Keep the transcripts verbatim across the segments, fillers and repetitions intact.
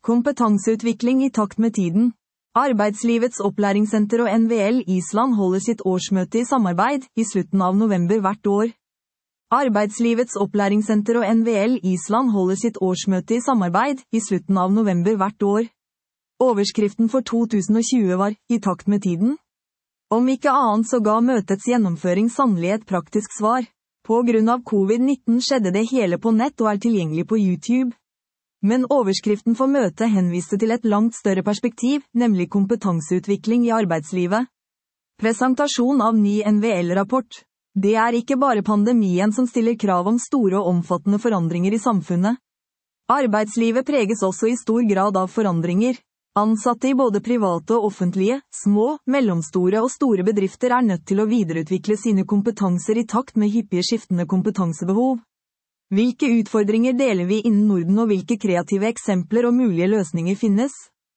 Kompetanseutvikling i takt med tiden. Arbeidslivets opplæringssenter og N V L Island holder sitt årsmøte i samarbeid i slutten av november hvert år. Arbeidslivets opplæringssenter og N V L Island holder sitt årsmøte i samarbeid i slutten av november hvert år. Overskriften for to tusen og tjue var «I takt med tiden». Om ikke annet så ga møtets gjennomføring sannelig et praktisk svar. På grunn av covid nitten skjedde det hele på nett og er tilgjengelig på YouTube. Men overskriften for møtet henviste til et langt større perspektiv, nemlig kompetanseutvikling i arbeidslivet. Presentasjon av ny N V L-rapport. Det er ikke bare pandemien som stiller krav om store og omfattende forandringer i samfunnet. Arbeidslivet preges også i stor grad av forandringer. Ansatte i både private og offentlige, små, mellomstore og store bedrifter er nødt til å videreutvikle sine kompetanser i takt med hyppige skiftende kompetansebehov. Hvilke utfordringer deler vi innen Norden og hvilke kreative eksempler og mulige løsninger finnes?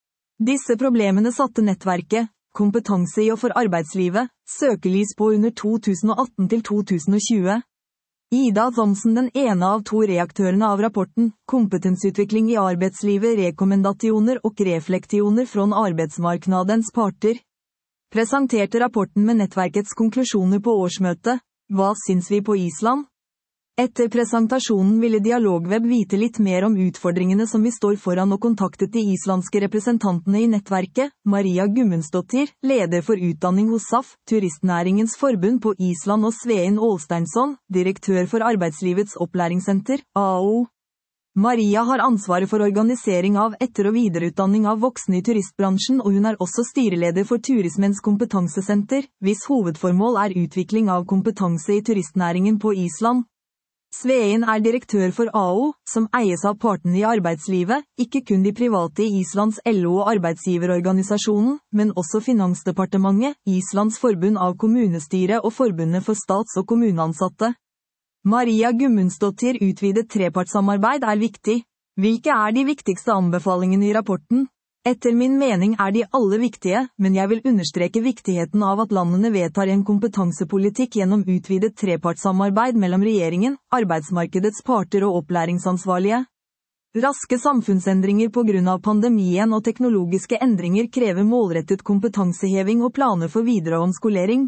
Disse problemene satte nettverket, kompetanse i og for arbeidslivet, søkelys på under to tusen og atten til to tusen og tjue. Ida Thomsen, den ene av to reaktørene av rapporten, Kompetensutvikling i arbeidslivet, rekommendasjoner og reflektioner fra arbeidsmarknadens parter, presenterte rapporten med nettverkets konklusjoner på årsmøtet. Hva syns vi på Island? Etter presentasjonen ville Dialogweb vite litt mer om utfordringene som vi står foran og kontaktet de islandske representantene i nettverket, Maria Gummundsdottir, leder for utdanning hos S A F, Turistnæringens forbund på Island og Svein Ålsteinsson, direktør for Arbeidslivets opplæringssenter, A O. Maria har ansvaret for organisering av etter- og videreutdanning av voksne i turistbransjen og hun er også styreleder for Turismens kompetansesenter, hvis hovedformål er utvikling av kompetanse i turistnæringen på Island. Svein er direktør for A O, som eies av partene i arbeidslivet, ikke kun de private i Islands L O og arbeidsgiverorganisasjonen, men også Finansdepartementet, Islands forbund av kommunestyre og forbundet for stats- og kommuneansatte. Maria Gummundsdottir utvidet trepartssamarbeid er viktig. Hvilke er de viktigste anbefalingene i rapporten? Etter min mening er de alle viktige, men jeg vil understreke viktigheten av at landene vedtar en kompetansepolitikk gjennom utvidet trepartssamarbeid mellom regjeringen, arbeidsmarkedets parter og opplæringsansvarlige. Raske samfunnsendringer på grunn av pandemien og teknologiske endringer krever målrettet kompetanseheving og planer for videre omskolering.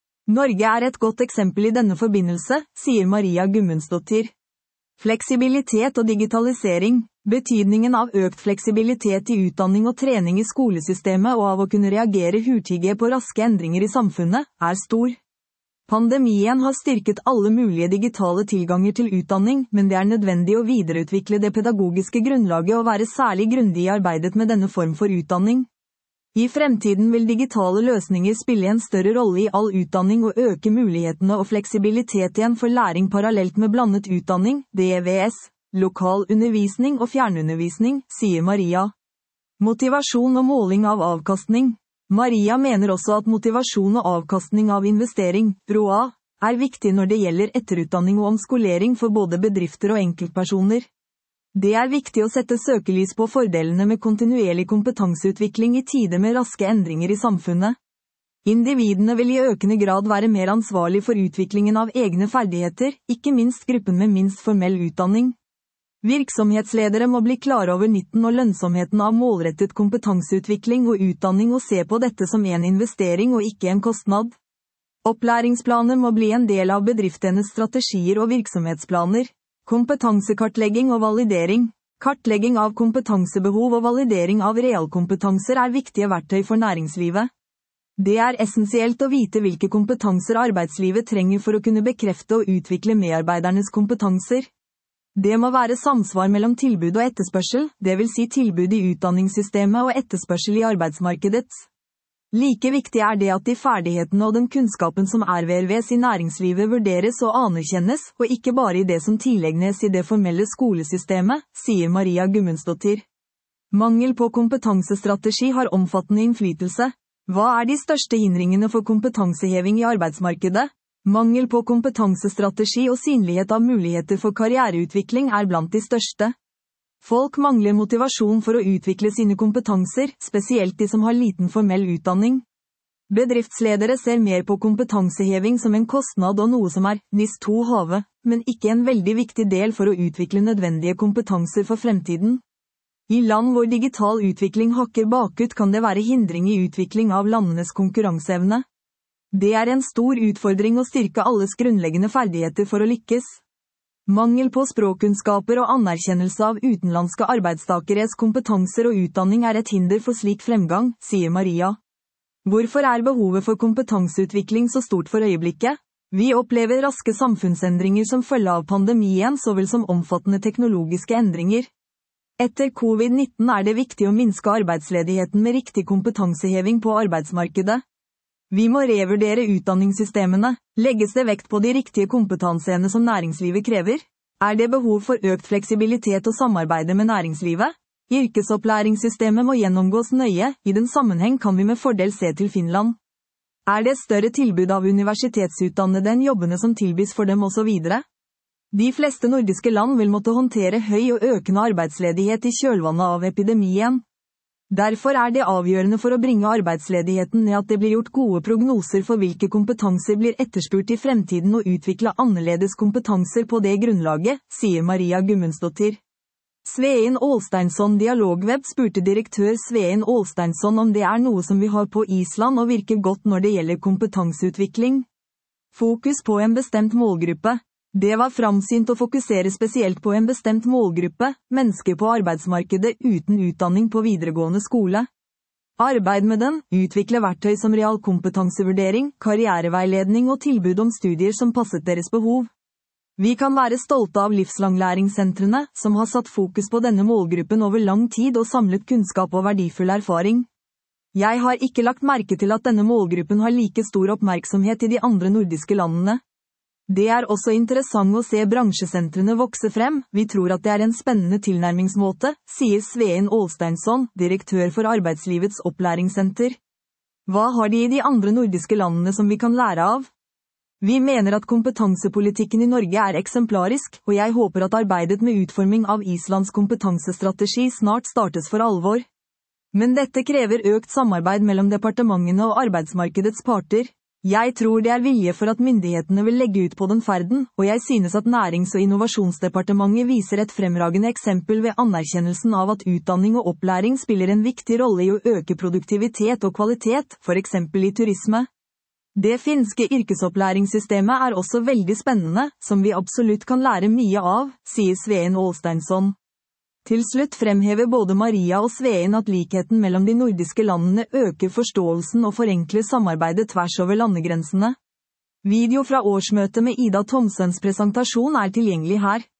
Norge er et godt eksempel i denne forbindelse, sier Maria Gummundsdottir. Fleksibilitet og digitalisering. Betydningen av økt fleksibilitet i utdanning og trening i skolesystemet og av å kunne reagere hurtige på raske endringer i samfunnet, er stor. Pandemien har styrket alle mulige digitale tilganger til utdanning, men det er nødvendig å videreutvikle det pedagogiske grunnlaget og være særlig grundig i arbeidet med denne form for utdanning. I fremtiden vil digitale løsninger spille en større rolle i all utdanning og øke mulighetene og fleksibilitet igjen for læring parallelt med blandet utdanning, D V S. Lokal undervisning og fjernundervisning, sier Maria. Motivasjon og måling av avkastning. Maria mener også at motivasjon og avkastning av investering, R O A, er viktig når det gjelder etterutdanning og omskolering for både bedrifter og enkeltpersoner. Det er viktig å sette søkelys på fordelene med kontinuerlig kompetanseutvikling i tider med raske endringer i samfunnet. Individene vil i økende grad være mer ansvarlig for utviklingen av egne ferdigheter, ikke minst gruppen med minst formell utdanning. Virksomhetsledere må bli klar over nytten og lønnsomheten av målrettet kompetanseutvikling og utdanning og se på dette som en investering og ikke en kostnad. Opplæringsplaner må bli en del av bedriftenes strategier og virksomhetsplaner. Kompetansekartlegging og validering. Kartlegging av kompetansebehov og validering av realkompetanser er viktige verktøy for næringslivet. Det er essensielt å vite hvilke kompetanser arbeidslivet trenger for å kunne bekrefte og utvikle medarbeidernes kompetanser. Det må være samsvar mellom tilbud og etterspørsel, det vil si tilbud i utdanningssystemet og etterspørsel i arbeidsmarkedet. Like viktig er det at de ferdighetene og den kunnskapen som erverves i næringslivet vurderes og anerkjennes, og ikke bare i det som tillegnes i det formelle skolesystemet, sier Maria Gummundsdottir. Mangel på kompetansestrategi har omfattende innflytelse. Hva er de største hindringene for kompetanseheving i arbeidsmarkedet? Mangel på kompetansestrategi og synlighet av muligheter for karriereutvikling er blant de største. Folk mangler motivasjon for å utvikle sine kompetanser, spesielt de som har liten formell utdanning. Bedriftsledere ser mer på kompetanseheving som en kostnad og noe som er «nis to have», men ikke en veldig viktig del for å utvikle nødvendige kompetanser for fremtiden. I land hvor digital utvikling hakker bakut kan det være hindring i utvikling av landenes konkurranseevne. Det er en stor utfordring å styrke alles grunnleggende ferdigheter for å lykkes. Mangel på språkkunnskaper og anerkjennelse av utenlandske arbeidstakeres kompetanser og utdanning er et hinder for slik fremgang, sier Maria. Hvorfor er behovet for kompetanseutvikling så stort for øyeblikket? Vi opplever raske samfunnsendringer som følge av pandemien så vel som omfattende teknologiske endringer. Etter covid nitten er det viktig å minske arbeidsledigheten med riktig kompetanseheving på arbeidsmarkedet. Vi må revurdere utdanningssystemene. Legges det vekt på de riktige kompetanseene som næringslivet krever? Er det behov for økt fleksibilitet og samarbeide med næringslivet? Yrkesopplæringssystemet må gjennomgås nøye, i den sammenheng kan vi med fordel se til Finland. Er det større tilbud av universitetsutdannede enn jobbene som tilbys for dem og så videre? De fleste nordiske land vil måtte håndtere høy og økende arbeidsledighet i kjølvannet av epidemien. Derfor er det avgjørende for å bringe arbeidsledigheten ned at det blir gjort gode prognoser for hvilke kompetanser blir etterspurt i fremtiden og utvikle annerledes kompetanser på det grunnlaget, sier Maria Gummundsdottir. Svein Ålsteinsson Dialogweb spurte direktør Svein Ålsteinsson om det er noe som vi har på Island og virker godt når det gjelder kompetanseutvikling. Fokus på en bestemt målgruppe. Det var framsynt å fokusere spesielt på en bestemt målgruppe, mennesker på arbeidsmarkedet uten utdanning på videregående skole. Arbeid med den, utvikle verktøy som realkompetansevurdering, karriereveiledning og tilbud om studier som passet deres behov. Vi kan være stolte av livslanglæringssentrene, som har satt fokus på denne målgruppen over lang tid og samlet kunnskap og verdifull erfaring. Jeg har ikke lagt merke til at denne målgruppen har like stor oppmerksomhet i de andre nordiske landene. Det er også interessant å se bransjesentrene vokse frem, vi tror at det er en spennende tilnærmingsmåte, sier Svein Ålsteinsson, direktør for Arbeidslivets opplæringssenter. Hva har de i de andre nordiske landene som vi kan lære av? Vi mener at kompetansepolitikken i Norge er eksemplarisk, og jeg håper at arbeidet med utforming av Islands kompetansestrategi snart startes for alvor. Men dette krever økt samarbeid mellom departementene og arbeidsmarkedets parter. Jeg tror det er vilje for at myndighetene vil legge ut på den ferden, og jeg synes at Nærings- og innovasjonsdepartementet viser et fremragende eksempel ved anerkjennelsen av at utdanning og opplæring spiller en viktig rolle i å øke produktivitet og kvalitet, for eksempel i turisme. Det finske yrkesopplæringssystemet er også veldig spennende, som vi absolutt kan lære mye av, sier Svein Ålsteinsson. Til slutt fremhever både Maria og Svein at likheten mellom de nordiske landene øker forståelsen og forenkler samarbeidet tvers over landegrensene. Video fra årsmøtet med Ida Thomsens presentasjon er tilgjengelig her.